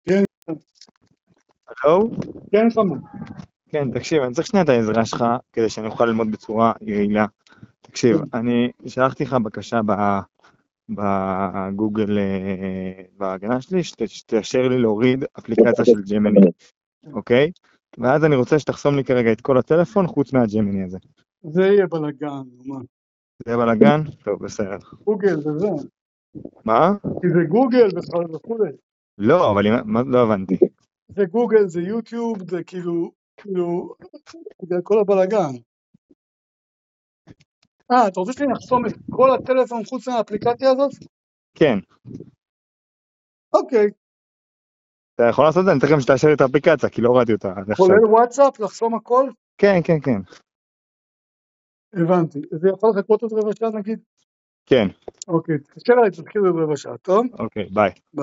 כן. הלו? כן, חמוד. כן, תקשיב, אני צריך שנייה את העזרה שלך, כדי שאני אוכל ללמוד בצורה יעילה. תקשיב, אני שלחתי לך בקשה בגוגל, בהגנה שלי, שתאשר לי להוריד אפליקציה של ג'מיני, אוקיי? ואז אני רוצה שתחסום לי כרגע את כל הטלפון, חוץ מהג'מיני הזה. זה יהיה בלגן, מה? זה בלגן? טוב, בסדר. גוגל וזה. מה? כי זה גוגל וכולי. לא, אבל לא הבנתי. זה גוגל, זה יוטיוב, זה כאילו, זה כל הבלגן. אתה רוצה שאני אחסום את כל הטלפון חוץ מהאפליקציה הזאת? כן. אוקיי. אתה יכול לעשות את זה? אני צריך גם שתאשר לי את האפליקציה, כי לא הורדתי אותה עד עכשיו. כולל וואטסאפ, לחסום הכל? כן, כן, כן. הבנתי. זה יכול לחכות עוד רבע שעה נגיד? כן. אוקיי, תתקשר אליי, תתחיל עוד רבע שעה, טוב? אוקיי, ביי.